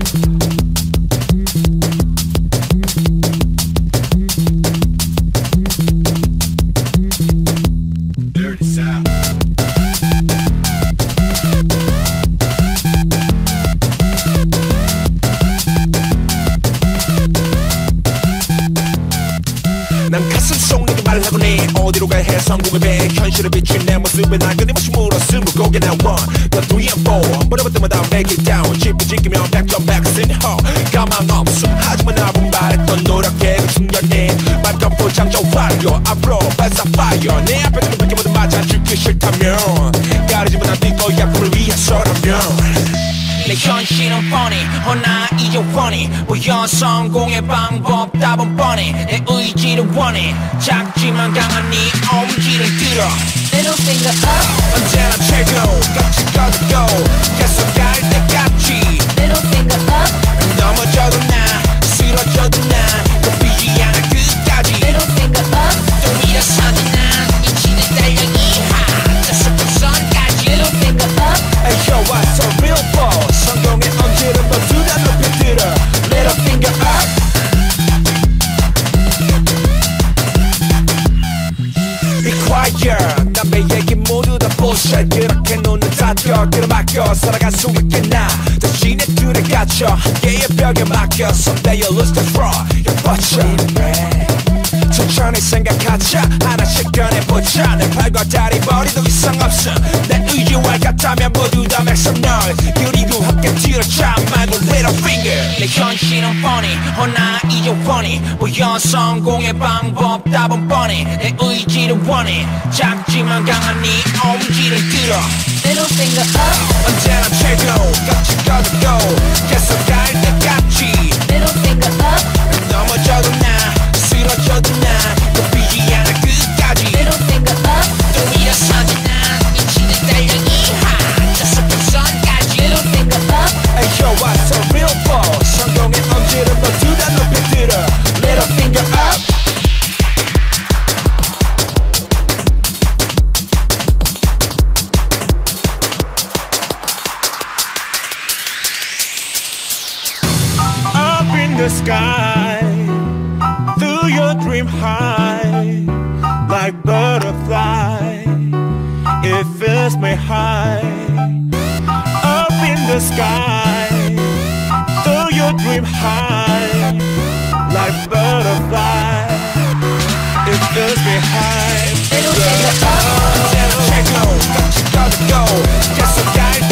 어디로 가야 해 성공의 배 현실을 비춘 내 모습에 난 끊임없이 물었음 물고기 나 one 넌 3 and 4 물어볼 때마다 make it down 짚고 지키면 back to back in hell 가망 없음 하지만 나쁜 말했던 노력에 충전해 말던 포장저 완료 앞으로 발사 fire 내 앞에 두는 밖에 모두 맞아 죽기 싫다면 가리지만 난 네 거야 그걸 위해서라면 내 현실은 funny 허나 이제 funny 보여 성공의 방법 답은 뻔해 내 의지를 원해 작지만 강한 네 엄지를 들어 Middle finger up 언제나 최고 같이 걷고 계속 갈 때까지 Middle finger up 넘어져도 나 쓰러져도 나 꼽히지 않아 끝까지 Middle finger up 또 일어서도 난 이치는 달려이 저 수평선까지 Middle finger up Hey yo what's a real boss 성공의 엄지를 모두 다 높이 들어 Middle finger up Be quiet 남의 얘기 모두 다 bullshit 그렇게 눈을 닫고 들어막혀 살아갈 수 있겠나 자신의 틀에 갇혀 한계의 벽에 막혀 Someday you'll lose control You're watching 천천히 생각하자 하나씩 꺼내보자 내 팔과 다리 머리도 이상 없어 내 의지와 같다면 모두 다 make some noise 그리고 함께 뒤로자 말고 little finger 내 현실은 funny 허나 이제 funny 보여 성공의 방법 답은 뻔해 내 의지를 원해 작지만 강한 네 엄지를 들어 Middle finger up 언제나 최고 같이 걷고 계속 갈 때까지 Middle finger up 넘어져도 나 쓰러져도 난 꼽히지 않아 끝까지 Middle finger up 또 일어서지 난 이치는 달려이 저 수평선까지 Middle finger up Hey yo what's a real boss 성공의 엄지를 모두 다 높이 들어 Middle finger up Up in the sky through your dream high like butterfly it fills me high up in the sky through your dream high like butterfly it fills me high Middle finger up 언제나 최고 같이 걷고 계속 갈